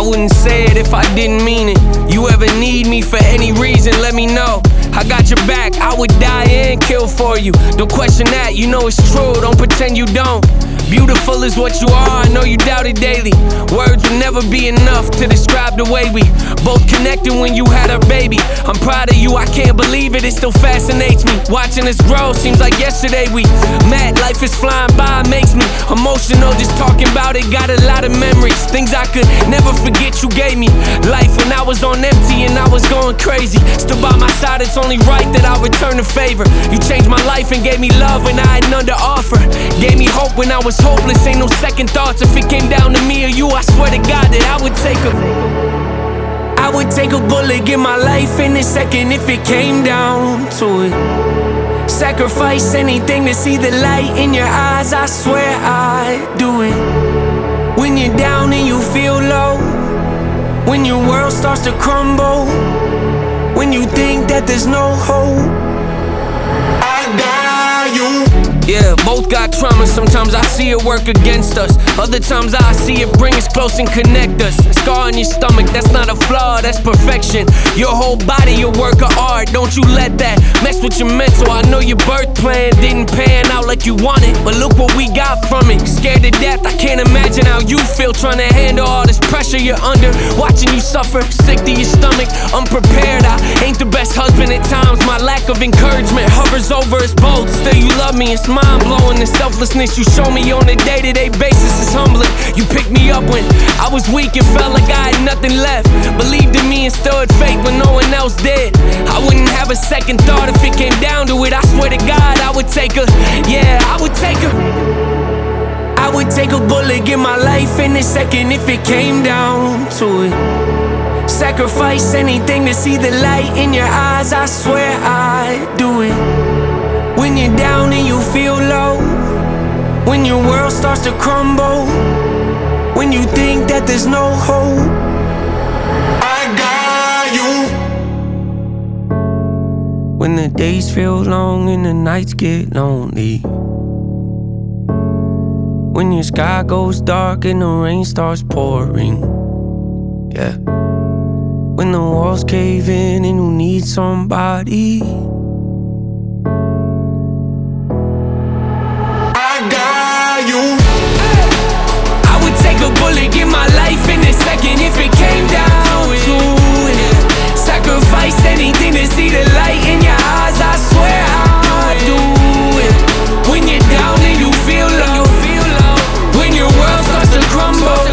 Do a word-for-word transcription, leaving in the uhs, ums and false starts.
wouldn't say it if I didn't mean it. You ever need me for any reason, let me know. I got your back, I would die and kill for you. Don't question that, you know it's true, don't pretend you don't. Beautiful is what you are, I know you doubt it daily. Words would never be enough to describe the way we both connected when you had our baby. I'm proud of you, I can't believe it, it still fascinates me. Watching us grow, seems like yesterday we met. Life is flying by, makes me emotional just talking about it. Got a lot of memories, things I could never forget you gave me. Life when I was on empty and I was going crazy. Still by my side, it's only right that I return the favor. You changed my life and gave me love when I had none to offer. Gave me hope when I was hopeless, ain't no second thoughts. If it came down to me or you, I swear to God that I would take a I would take a bullet, give my life in a second if it came down to it. Sacrifice anything to see the light in your eyes, I swear I'd do it. When you're down and you feel low, when your world starts to crumble, when you think that there's no hope, I got you. Yeah, both got trauma, sometimes I see it work against us. Other times I see it bring us close and connect us. A scar on your stomach, that's not a flaw, that's perfection. Your whole body, your work of art, don't you let that mess with your mental. I know your birth plan didn't pan out like you wanted, but look what we got from it. Scared to death, I can't imagine how you feel trying to handle all this pressure you're under. Watching you suffer, sick to your stomach, unprepared. I ain't the best husband at times, my lack of encouragement hovers over us both. Still you love me, it's mind-blowing. The selflessness you show me on a day-to-day basis is humbling. You picked me up when I was weak and felt like I had nothing left. Believed in me and stood faith when no one else did. I wouldn't have a second thought if it came down to it. I swear to God I would take a, yeah, I would take a I would take a bullet, give my life in a second if it came down to it. Sacrifice anything to see the light in your eyes, I swear I'd do it. When you're down and you feel low, when your world starts to crumble, when you think that there's no hope, I got you. When the days feel long and the nights get lonely, when your sky goes dark and the rain starts pouring, yeah. When the walls cave in and you need somebody, I would take a bullet, give my life in a second if it came down to it. Sacrifice anything to see the light in your eyes, I swear I'd do it. When you're down and you feel low, when your world starts to crumble,